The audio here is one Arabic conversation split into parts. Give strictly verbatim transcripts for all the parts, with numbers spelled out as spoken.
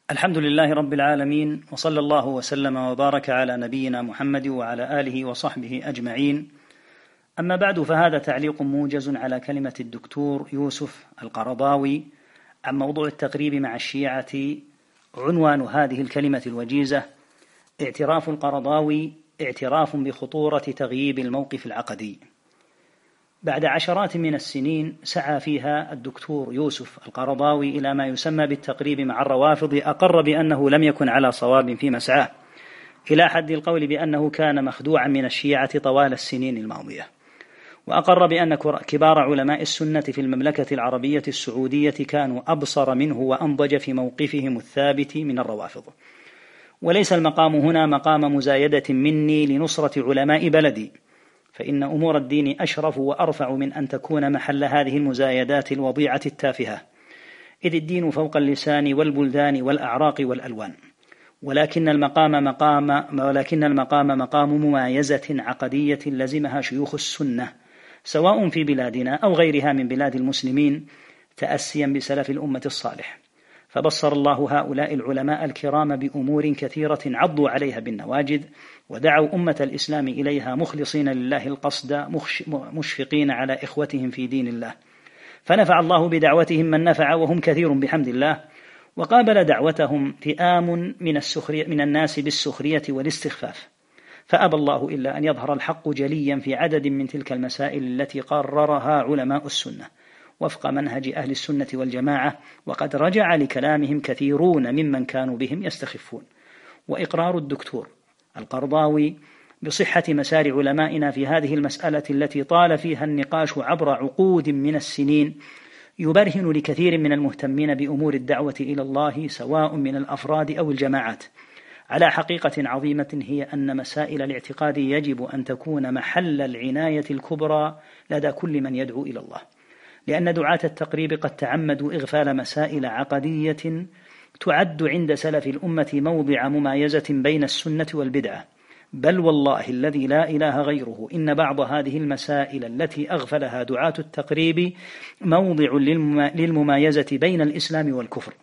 الحمد لله رب العالمين، وصلى الله وسلم وبارك على نبينا محمد وعلى آله وصحبه أجمعين. أما بعد، فهذا تعليق موجز على كلمة الدكتور يوسف القرضاوي عن موضوع التقريب مع الشيعة. عنوان هذه الكلمة الوجيزة: اعتراف القرضاوي اعتراف بخطورة تغييب الموقف العقدي. بعد عشرات من السنين سعى فيها الدكتور يوسف القرضاوي إلى ما يسمى بالتقريب مع الروافض، أقر بأنه لم يكن على صواب في مسعاه، إلى حد القول بأنه كان مخدوعا من الشيعة طوال السنين الماضية، وأقر بأن كبار علماء السنة في المملكة العربية السعودية كانوا أبصر منه وأنضج في موقفهم الثابت من الروافض. وليس المقام هنا مقام مزايدة مني لنصرة علماء بلدي، فإن أمور الدين أشرف وأرفع من أن تكون محل هذه المزايدات الوضيعة التافهة، إذ الدين فوق اللسان والبلدان والأعراق والألوان. ولكن المقام مقام ولكن المقام مقام ممايزة عقدية لزمها شيوخ السنة، سواء في بلادنا أو غيرها من بلاد المسلمين، تأسيا بسلف الأمة الصالح. فبصر الله هؤلاء العلماء الكرام بأمور كثيرة عضوا عليها بالنواجذ، ودعوا أمة الإسلام إليها مخلصين لله القصد، مشفقين على إخوتهم في دين الله. فنفع الله بدعوتهم من نفع، وهم كثير بحمد الله، وقابل دعوتهم فئام من السخرية من الناس بالسخرية والاستخفاف، فأبى الله إلا أن يظهر الحق جليا في عدد من تلك المسائل التي قررها علماء السنة وفق منهج أهل السنة والجماعة، وقد رجع لكلامهم كثيرون ممن كانوا بهم يستخفون. وإقرار الدكتور القرضاوي بصحة مسار علمائنا في هذه المسألة التي طال فيها النقاش عبر عقود من السنين يبرهن لكثير من المهتمين بأمور الدعوة إلى الله، سواء من الأفراد أو الجماعات، على حقيقة عظيمة، هي أن مسائل الاعتقاد يجب أن تكون محل العناية الكبرى لدى كل من يدعو إلى الله، لأن دعاة التقريب قد تعمدوا إغفال مسائل عقدية تعد عند سلف الأمة موضع ممايزة بين السنة والبدعة. بل والله الذي لا إله غيره، إن بعض هذه المسائل التي أغفلها دعاة التقريب موضع للممايزة بين الإسلام والكفر.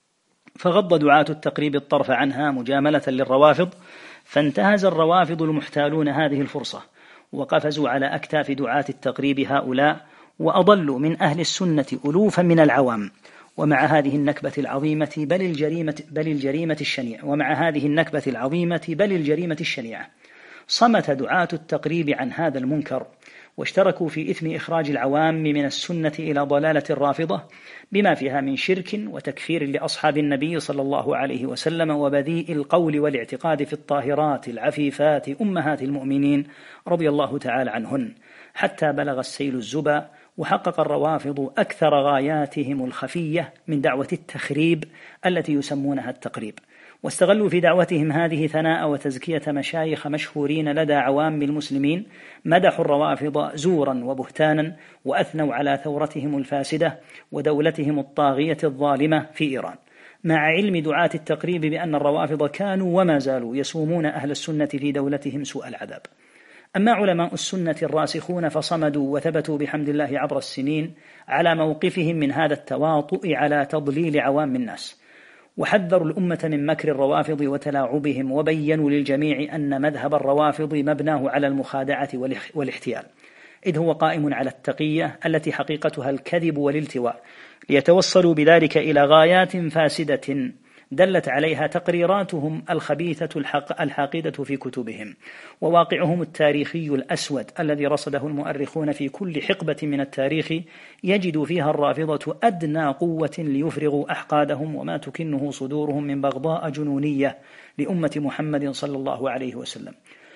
فغض دعاة التقريب الطرف عنها مجاملة للروافض، فانتهز الروافض المحتالون هذه الفرصة وقفزوا على أكتاف دعاة التقريب هؤلاء، وأضلوا من أهل السنة ألوفا من العوام. ومع هذه النكبة العظيمة بل الجريمة بل الجريمة الشنيعة ومع هذه النكبة العظيمة بل الجريمة الشنيعة صمت دعاة التقريب عن هذا المنكر، واشتركوا في إثم إخراج العوام من السنة إلى ضلالة الرافضة، بما فيها من شرك وتكفير لأصحاب النبي صلى الله عليه وسلم، وبذيء القول والاعتقاد في الطاهرات العفيفات أمهات المؤمنين رضي الله تعالى عنهن، حتى بلغ السيل الزبا، وحقق الروافض أكثر غاياتهم الخفية من دعوة التخريب التي يسمونها التقريب، واستغلوا في دعوتهم هذه ثناء وتزكية مشايخ مشهورين لدى عوام المسلمين، مدحوا الروافض زورا وبهتانا، وأثنوا على ثورتهم الفاسدة ودولتهم الطاغية الظالمة في إيران، مع علم دعاة التقريب بأن الروافض كانوا وما زالوا يسومون أهل السنة في دولتهم سوء العذاب. أما علماء السنة الراسخون فصمدوا وثبتوا بحمد الله عبر السنين على موقفهم من هذا التواطؤ على تضليل عوام الناس، وحذروا الأمة من مكر الروافض وتلاعبهم، وبينوا للجميع أن مذهب الروافض مبناه على المخادعة والاحتيال، إذ هو قائم على التقية التي حقيقتها الكذب والالتواء، ليتوصلوا بذلك إلى غايات فاسدة دلت عليها تقريراتهم الخبيثة الحاقدة في كتبهم، وواقعهم التاريخي الأسود الذي رصده المؤرخون في كل حقبة من التاريخ يجد فيها الرافضة أدنى قوة ليفرغوا أحقادهم وما تكنه صدورهم من بغضاء جنونية لأمة محمد صلى الله عليه وسلم.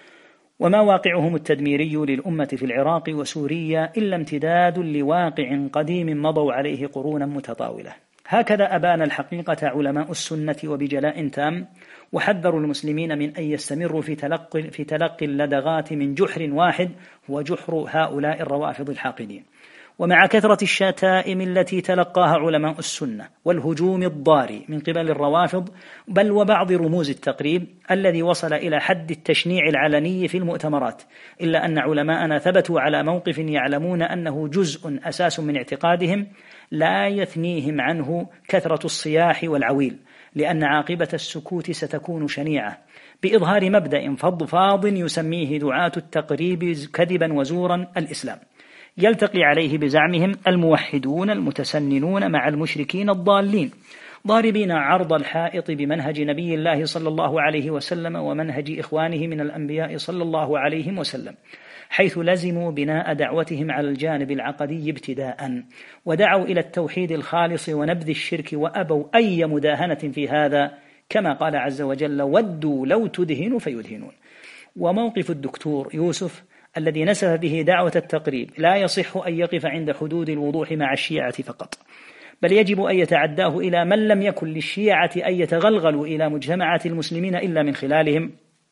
وما واقعهم التدميري للأمة في العراق وسوريا إلا امتداد لواقع قديم مضوا عليه قرونا متطاولة. هكذا أبان الحقيقة علماء السنة وبجلاء تام، وحذروا المسلمين من أن يستمروا في تلقي, في تلقي اللدغات من جحر واحد هو جحر هؤلاء الروافض الحاقدين. ومع كثرة الشتائم التي تلقاها علماء السنة والهجوم الضاري من قبل الروافض، بل وبعض رموز التقريب الذي وصل إلى حد التشنيع العلني في المؤتمرات، إلا أن علماءنا ثبتوا على موقف يعلمون أنه جزء أساس من اعتقادهم لا يثنيهم عنه كثرة الصياح والعويل، لأن عاقبة السكوت ستكون شنيعة، بإظهار مبدأ فضفاض يسميه دعاة التقريب كذبا وزورا الإسلام، يلتقي عليه بزعمهم الموحدون المتسننون مع المشركين الضالين، ضاربين عرض الحائط بمنهج نبي الله صلى الله عليه وسلم ومنهج إخوانه من الأنبياء صلى الله عليه وسلم، حيث لزموا بناء دعوتهم على الجانب العقدي ابتداء، ودعوا إلى التوحيد الخالص ونبذ الشرك، وأبوا أي مداهنة في هذا، كما قال عز وجل: ودوا لو تدهنوا فيدهنون. وموقف الدكتور يوسف الذي نسف به دعوة التقريب لا يصح أن يقف عند حدود الوضوح مع الشيعة فقط، بل يجب أن يتعداه إلى من لم يكن للشيعة أن يتغلغلوا إلى مجتمعات المسلمين إلا من خلالهم،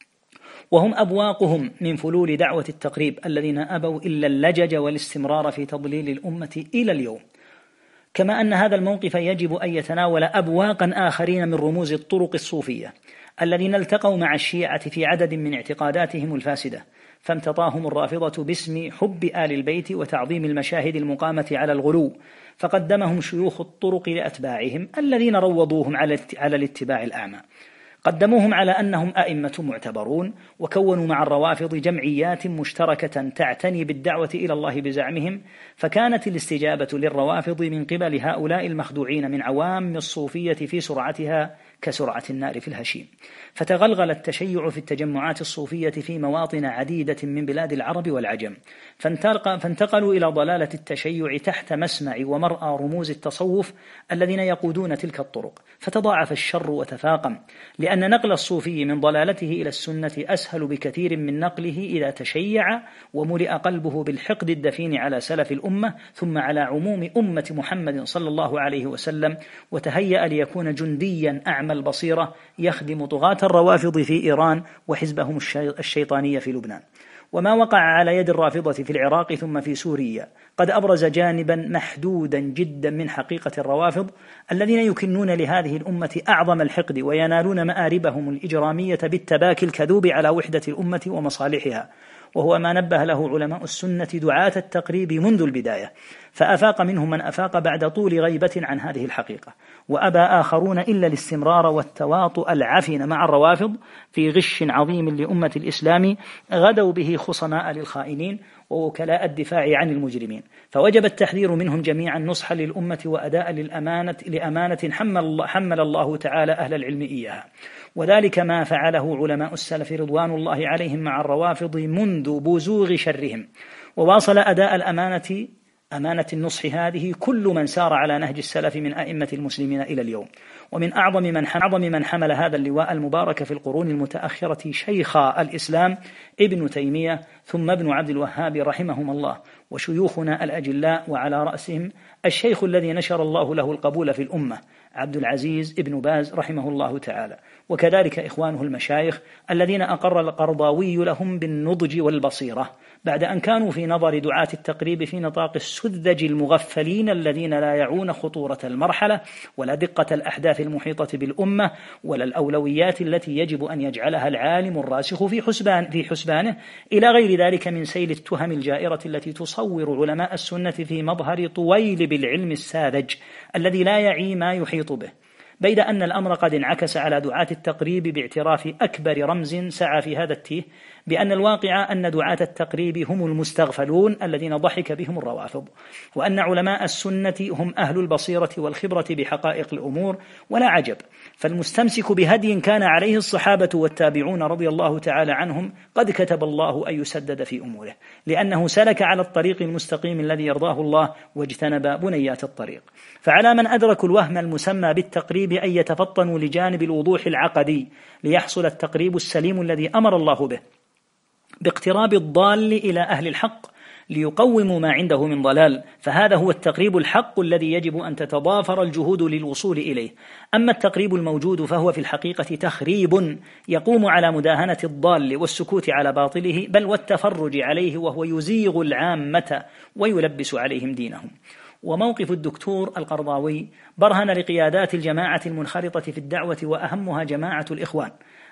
وهم أبواقهم من فلول دعوة التقريب الذين أبوا إلا اللجج والاستمرار في تضليل الأمة إلى اليوم. كما أن هذا الموقف يجب أن يتناول أبواقا آخرين من رموز الطرق الصوفية الذين التقوا مع الشيعة في عدد من اعتقاداتهم الفاسدة، فامتطاهم الرافضة باسم حب آل البيت وتعظيم المشاهد المقامة على الغلو، فقدمهم شيوخ الطرق لأتباعهم الذين روضوهم على الاتباع الأعمى، قدموهم على أنهم أئمة معتبرون، وكونوا مع الروافض جمعيات مشتركة تعتني بالدعوة إلى الله بزعمهم، فكانت الاستجابة للروافض من قبل هؤلاء المخدوعين من عوام الصوفية في سرعتها كسرعة النار في الهشيم، فتغلغل التشيع في التجمعات الصوفية في مواطن عديدة من بلاد العرب والعجم، فانتقلوا إلى ضلالة التشيع تحت مسمع ومرأى رموز التصوف الذين يقودون تلك الطرق، فتضاعف الشر وتفاقم، لأن نقل الصوفي من ضلالته إلى السنة أسهل بكثير من نقله إذا تشيع وملئ قلبه بالحقد الدفين على سلف الأمة ثم على عموم أمة محمد صلى الله عليه وسلم، وتهيأ ليكون جنديا أعمى البصيرة يخدم طغاة الروافض في إيران وحزبهم الشيطانية في لبنان. وما وقع على يد الرافضة في العراق ثم في سوريا قد أبرز جانبا محدودا جدا من حقيقة الروافض الذين يكنون لهذه الأمة أعظم الحقد وينالون مآربهم الإجرامية بالتباكي الكذوب على وحدة الأمة ومصالحها، وهو ما نبه له علماء السنة دعاة التقريب منذ البداية، فأفاق منهم من أفاق بعد طول غيبة عن هذه الحقيقة، وأبى آخرون إلا الاستمرار والتواطؤ العفن مع الروافض في غش عظيم لأمة الإسلام غدوا به خصماء للخائنين ووكلاء الدفاع عن المجرمين، فوجب التحذير منهم جميعا نصحا للأمة وأداء للأمانة لأمانة حمل, حمل الله تعالى أهل العلم إياها، وذلك ما فعله علماء السلف رضوان الله عليهم مع الروافض منذ بزوغ شرهم، وواصل أداء الأمانة أمانة النصح هذه كل من سار على نهج السلف من أئمة المسلمين إلى اليوم. ومن أعظم من أعظم من حمل هذا اللواء المبارك في القرون المتأخرة شيخ الإسلام ابن تيمية ثم ابن عبد الوهاب رحمهم الله، وشيوخنا الأجلاء وعلى رأسهم الشيخ الذي نشر الله له القبول في الأمة عبد العزيز ابن باز رحمه الله تعالى، وكذلك إخوانه المشايخ الذين أقر القرضاوي لهم بالنضج والبصيرة بعد أن كانوا في نظر دعاة التقريب في نطاق السذج المغفلين الذين لا يعون خطورة المرحلة ولا دقة الأحداث المحيطة بالأمة ولا الأولويات التي يجب أن يجعلها العالم الراسخ في حسبان في حسبانه، إلى غير ذلك من سيل التهم الجائرة التي تصور علماء السنة في مظهر طويل بالعلم الساذج الذي لا يعي ما يحيط به، بيد أن الأمر قد انعكس على دعاة التقريب باعتراف أكبر رمز سعى في هذا التيه بأن الواقع أن دعاة التقريب هم المستغفلون الذين ضحك بهم الروافض، وأن علماء السنة هم أهل البصيرة والخبرة بحقائق الأمور، ولا عجب، فالمستمسك بهدي كان عليه الصحابة والتابعون رضي الله تعالى عنهم قد كتب الله أن يسدد في أموره، لأنه سلك على الطريق المستقيم الذي يرضاه الله واجتنب بنيات الطريق. فعلى من أدركوا الوهم المسمى بالتقريب أن يتفطنوا لجانب الوضوح العقدي ليحصل التقريب السليم الذي أمر الله به باقتراب الضال إلى أهل الحق ليقوموا ما عنده من ضلال، فهذا هو التقريب الحق الذي يجب أن تتضافر الجهود للوصول إليه. أما التقريب الموجود فهو في الحقيقة تخريب يقوم على مداهنة الضال والسكوت على باطله، بل والتفرج عليه، وهو يزيغ العامة ويلبس عليهم دينهم. وموقف الدكتور القرضاوي برهن لقيادات الجماعة المنخرطة في الدعوة وأهمها جماعة الإخوان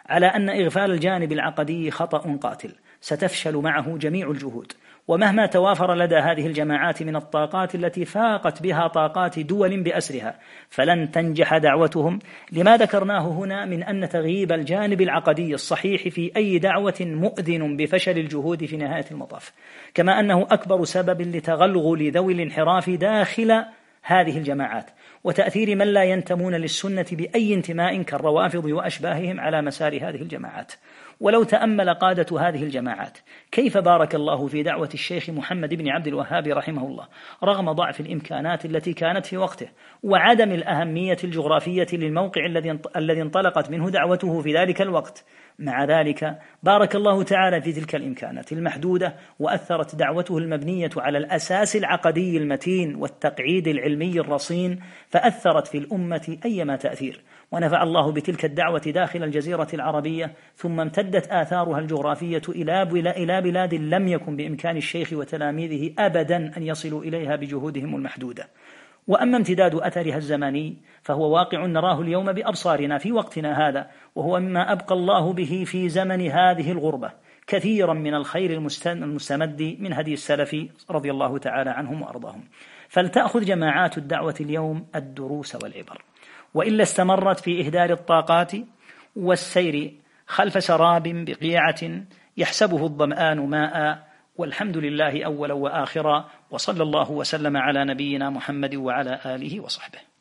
على أن إغفال الجانب العقدي خطأ قاتل ستفشل معه جميع الجهود، ومهما توافر لدى هذه الجماعات من الطاقات التي فاقت بها طاقات دول بأسرها فلن تنجح دعوتهم، لما ذكرناه هنا من أن تغييب الجانب العقدي الصحيح في أي دعوة مؤذن بفشل الجهود في نهاية المطاف، كما أنه أكبر سبب لتغلغل ذوي الانحراف داخل هذه الجماعات وتأثير من لا ينتمون للسنة بأي انتماء كالروافض وأشباههم على مسار هذه الجماعات. ولو تأمل قادة هذه الجماعات كيف بارك الله في دعوة الشيخ محمد بن عبد الوهاب رحمه الله رغم ضعف الإمكانات التي كانت في وقته وعدم الأهمية الجغرافية للموقع الذي انطلقت منه دعوته في ذلك الوقت، مع ذلك بارك الله تعالى في تلك الإمكانات المحدودة وأثرت دعوته المبنية على الأساس العقدي المتين والتقعيد العلمي الرصين، فأثرت في الأمة أيما تأثير، ونفع الله بتلك الدعوة داخل الجزيرة العربية، ثم امتدت آثارها الجغرافية إلى بلاد لم يكن بإمكان الشيخ وتلاميذه أبدا أن يصلوا إليها بجهودهم المحدودة. وأما امتداد أثرها الزمني فهو واقع نراه اليوم بأبصارنا في وقتنا هذا، وهو مما أبقى الله به في زمن هذه الغربة كثيرا من الخير المستمد من هدي السلف رضي الله تعالى عنهم وأرضاهم. فلتأخذ جماعات الدعوة اليوم الدروس والعبر، وإلا استمرت في إهدار الطاقات والسير خلف سراب بقيعة يحسبه الظمآن ماء، والحمد لله أولا وآخرا، وصلى الله وسلم على نبينا محمد وعلى آله وصحبه.